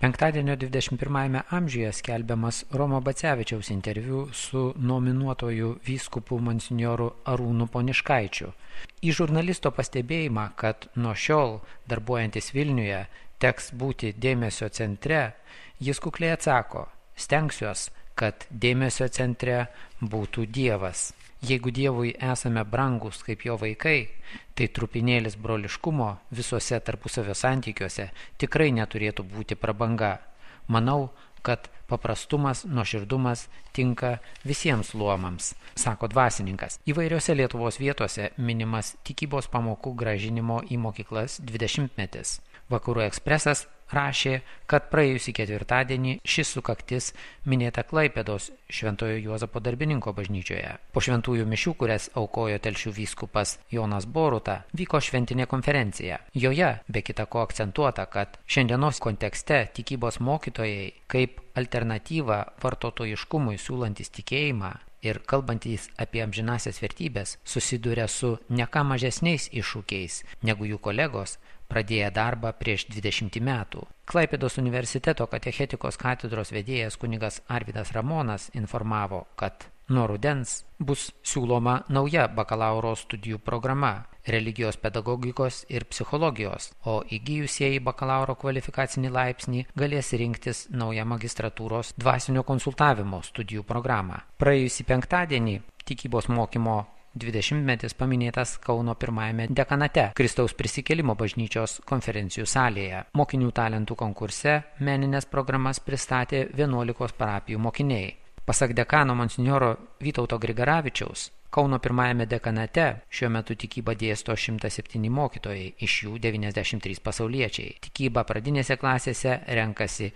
Penktadienio 21 amžiuje skelbiamas Romo Bacevičiaus interviu su nominuotoju vyskupu monsinjoru Arūnu Poniškaičiu. Į žurnalisto pastebėjimą, kad nuo šiol, darbuojantis Vilniuje, teks būti dėmesio centre, jis kukliai atsako: stengsiuos, kad dėmesio centre būtų Dievas. Jeigu Dievui esame brangus kaip jo vaikai, tai trupinėlis broliškumo visuose tarpusavio santykiuose tikrai neturėtų būti prabanga. Manau, kad paprastumas, nuoširdumas tinka visiems luomams, sako dvasininkas. Įvairiose Lietuvos vietose minimas tikybos pamokų grąžinimo į mokyklas 20-metis. Vakarų Ekspresas rašė, kad praėjusį ketvirtadienį šis sukaktis minėta Klaipėdos Šventojo Juozapo darbininko bažnyčioje. Po šventųjų mišių, kurias aukojo Telšių vyskupas Jonas Boruta, vyko šventinė konferencija. Joje be kita ko akcentuota, kad šiandienos kontekste tikybos mokytojai kaip alternatyvą vartotojiškumui siūlantis tikėjimą ir kalbantys apie amžinąsias vertybės susiduria su ne ką mažesniais iššūkiais negu jų kolegos, pradėję darbą prieš 20 metų. Klaipėdos universiteto katechetikos katedros vedėjas kunigas Arvydas Ramonas informavo, kad nuo rudens bus siūloma nauja bakalauro studijų programa religijos pedagogikos ir psichologijos, o įgijusieji bakalauro kvalifikacinį laipsnį galės rinktis naują magistratūros dvasinio konsultavimo studijų programą. Praėjusį penktadienį tikybos mokymo 20-metis paminėtas Kauno pirmajame dekanate Kristaus prisikėlimo bažnyčios konferencijų salėje. Mokinių talentų konkurse meninės programas pristatė 11 parapijų mokiniai. Pasak dekano monsinjoro Vytauto Grigaravičiaus, Kauno pirmajame dekanate šiuo metu tikybą dėsto 107 mokytojai, iš jų 93 pasauliečiai. Tikybą pradinėse klasėse renkasi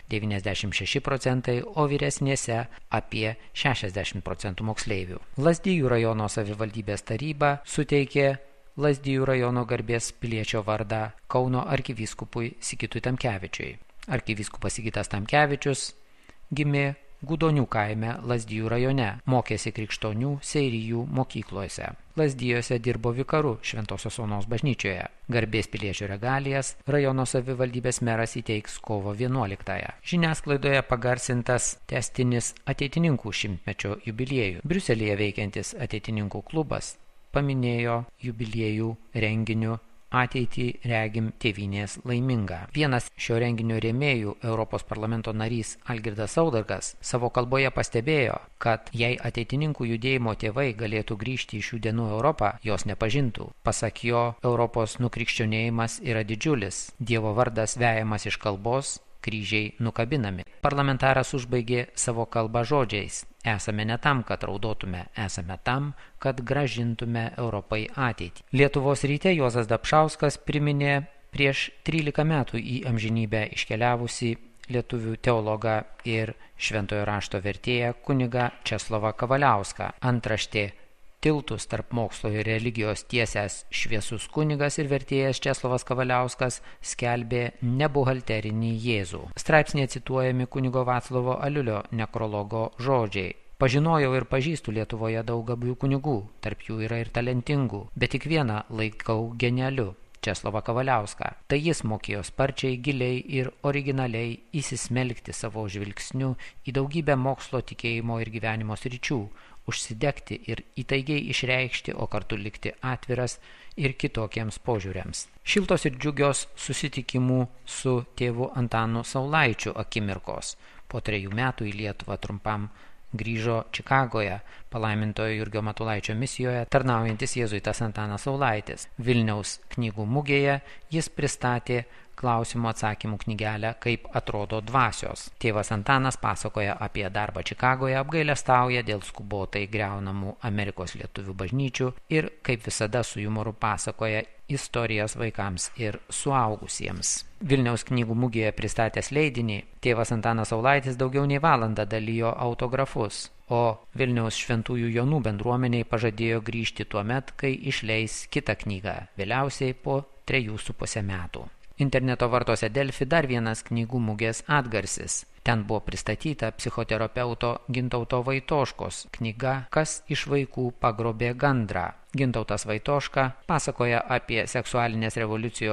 96%, o vyresnėse apie 60% moksleivių. Lazdijų rajono savivaldybės taryba suteikė Lazdijų rajono garbės piliečio vardą Kauno arkivyskupui Sigitui Tamkevičiui. Arkivyskupas Sigitas Tamkevičius gimė Gudonių kaime Lazdijų rajone, mokėsi Krikštonių Seirijų mokyklose. Lazdijuose dirbo vikaru Šventosios Onos bažnyčioje. Garbės piliečio regalijas rajono savivaldybės meras įteiks kovo 11-ąją. Žiniasklaidoje pagarsintas tęstinis ateitininkų 100-mečio jubiliejų. Briuselyje veikiantis ateitininkų klubas paminėjo jubiliejų renginiu Ateitį regim tėvynės laiminga. Vienas šio renginio rėmėjų, Europos parlamento narys Algirdas Saudargas, savo kalboje pastebėjo, kad jei ateitininkų judėjimo tėvai galėtų grįžti į šių dienų Europą, jos nepažintų. Pasak jo, Europos nukrikščionėjimas yra didžiulis, Dievo vardas vejamas iš kalbos, kryžiai nukabinami. Parlamentaras užbaigė savo kalbą žodžiais: esame ne tam, kad raudotume, esame tam, kad gražintume Europai ateitį. Lietuvos ryte Juozas Dapšauskas priminė prieš 13 metų į amžinybę iškeliavusi lietuvių teologą ir šventojo rašto vertėją kunigą Česlovą Kavaliauską. Antraštė: tiltus tarp mokslo ir religijos tiesęs šviesus kunigas ir vertėjas Česlovas Kavaliauskas skelbė nebuhalterinį Jėzų. Straipsnėje cituojami kunigo Vaclovo Aliulio nekrologo žodžiai: pažinojau ir pažįstu Lietuvoje daug gabių kunigų, tarp jų yra ir talentingų, bet tik vieną laikau genialiu – Česlovą Kavaliauską. Tai jis mokėjo sparčiai, giliai ir originaliai įsismelkti savo žvilgsniu į daugybę mokslo, tikėjimo ir gyvenimo sričių, užsidegti ir įtaigiai išreikšti, o kartu likti atviras ir kitokiems požiūriams. Šiltos ir džiugios susitikimų su tėvu Antanu Saulaičiu akimirkos. Po 3 metų į Lietuvą trumpam grįžo Čikagoje, palaimintojo Jurgio Matulaičio misijoje tarnaujantis jėzuitas Antanas Saulaitis. Vilniaus knygų mugėje jis pristatė klausimų atsakymų knygelę Kaip atrodo dvasios. Tėvas Antanas pasakoja apie darbą Čikagoje, apgailestauja dėl skubotai griaunamų Amerikos lietuvių bažnyčių ir, kaip visada, su jumoru pasakoja istorijas vaikams ir suaugusiems. Vilniaus knygų mugėje pristatęs leidinį, tėvas Antanas Saulaitis daugiau nei valandą dalijo autografus, o Vilniaus Šventųjų Jonų bendruomeniai pažadėjo grįžti tuo met, kai išleis kitą knygą, vėliausiai po 3,5 metų. Interneto vartuose Delfi dar vienas knygų mugės atgarsis. Ten buvo pristatyta psichoterapeuto Gintauto Vaitoškos knyga Kas iš vaikų pagrobė gandrą. Gintautas Vaitoška pasakoja apie seksualinės revoliucijos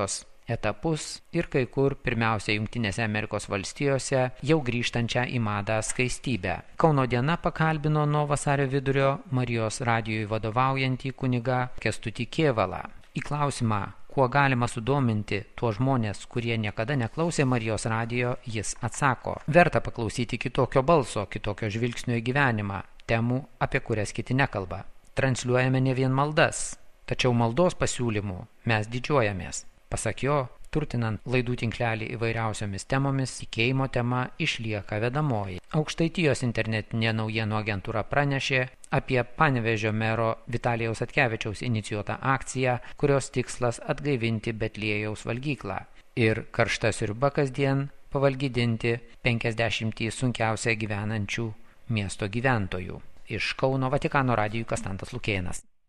etapus ir kai kur, pirmiausia Jungtinėse Amerikos valstijose, jau grįžtančią į madą skaistybę. Kauno diena pakalbino nuo vasario vidurio Marijos radijui vadovaujantį kunigą Kęstutį Kėvalą. Į klausimą, kuo galima sudominti tuos žmonės, kurie niekada neklausė Marijos radijo, jis atsako: verta paklausyti kitokio balso, kitokio žvilgsnio į gyvenimą, temų, apie kurias kiti nekalba. Transliuojame ne vien maldas, tačiau maldos pasiūlymų mes didžiuojamės. Pasak jo, turtinant laidų tinklelį įvairiausiomis temomis, tikėjimo tema išlieka vedamoji. Aukštaitijos internetinė naujienų agentūra pranešė apie Panevėžio mero Vitalijaus Atkevičiaus inicijuotą akciją, kurios tikslas atgaivinti Betliejaus valgyklą ir karšta sriuba kasdien pavalgydinti 50 sunkiausiai gyvenančių miesto gyventojų. Iš Kauno Vatikano radijui Kastantas Lukėnas.